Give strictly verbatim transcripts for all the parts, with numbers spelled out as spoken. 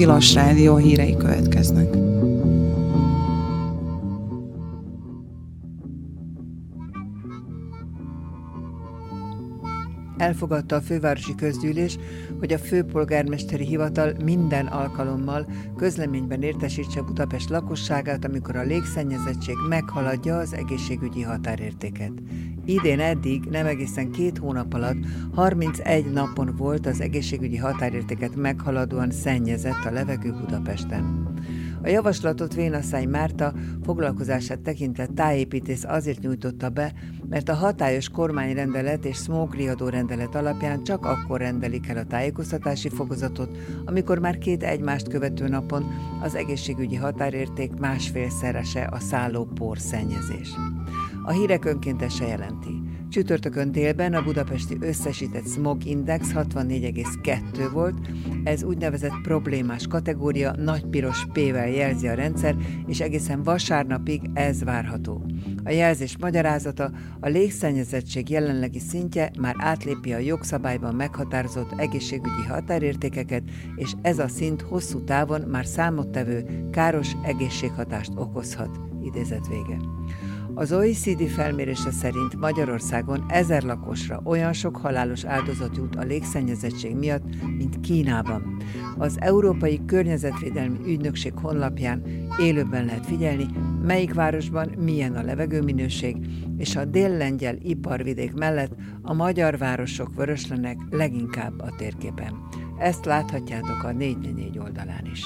Tilos Rádió hírei következnek. Elfogadta a fővárosi közgyűlés, hogy a főpolgármesteri hivatal minden alkalommal közleményben értesítse Budapest lakosságát, amikor a légszennyezettség meghaladja az egészségügyi határértéket. Idén eddig nem egészen két hónap alatt harmincegy napon volt az egészségügyi határértéket meghaladóan szennyezett a levegő Budapesten. A javaslatot Vénaszány Márta foglalkozását tekintve tájépítész azért nyújtotta be, mert a hatályos kormányrendelet és smogriadó rendelet alapján csak akkor rendelik el a tájékoztatási fokozatot, amikor már két egymást követő napon az egészségügyi határérték másfélszerese a szálló porszennyezés. A hírek önkéntese jelenti. Csütörtökön délben a budapesti összesített smog index hatvannégy egész kettő volt, ez úgynevezett problémás kategória, nagy piros P-vel jelzi a rendszer, és egészen vasárnapig ez várható. A jelzés magyarázata: a légszennyezettség jelenlegi szintje már átlépi a jogszabályban meghatározott egészségügyi határértékeket, és ez a szint hosszú távon már számottevő káros egészséghatást okozhat. Idézet vége. Az o e cé dé felmérése szerint Magyarországon ezer lakosra olyan sok halálos áldozat jut a légszennyezettség miatt, mint Kínában. Az Európai Környezetvédelmi Ügynökség honlapján élőben lehet figyelni, melyik városban milyen a levegőminőség, és a déllengyel iparvidék mellett a magyar városok vöröslenek leginkább a térképen. Ezt láthatjátok a négy négy négy oldalán is.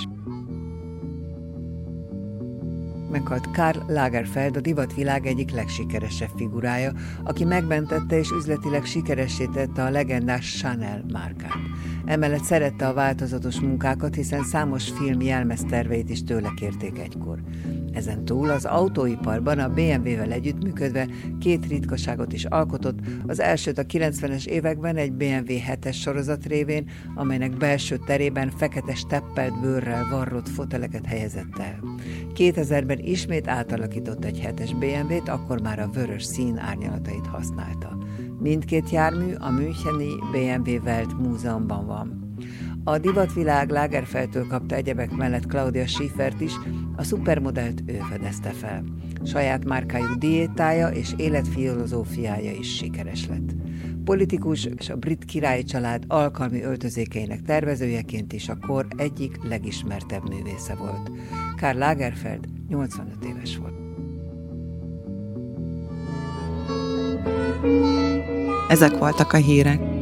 Meghalt Karl Lagerfeld, a divatvilág egyik legsikeresebb figurája, aki megmentette és üzletileg sikeressé tette a legendás Chanel márkát. Emellett szerette a változatos munkákat, hiszen számos film jelmezterveit is tőle kérték egykor. Ezen túl az autóiparban a bé em vé-vel együttműködve két ritkaságot is alkotott, az elsőt a kilencvenes években egy bé em vé hetes sorozat révén, amelynek belső terében fekete steppelt bőrrel varrott foteleket helyezett el. kétezerben ismét átalakított egy hetes bé em vét, akkor már a vörös szín árnyalatait használta. Mindkét jármű a müncheni bé em vé Welt Múzeumban van. A divatvilág Lagerfeldtől kapta egyebek mellett Claudia Schiffert is, a szupermodellt ő fedezte fel. Saját márkájú diétája és életfilozófiája is sikeres lett. Politikus és a brit királyi család alkalmi öltözékeinek tervezőjeként is a kor egyik legismertebb művésze volt. Karl Lagerfeld nyolcvanöt éves volt. Ezek voltak a hírek.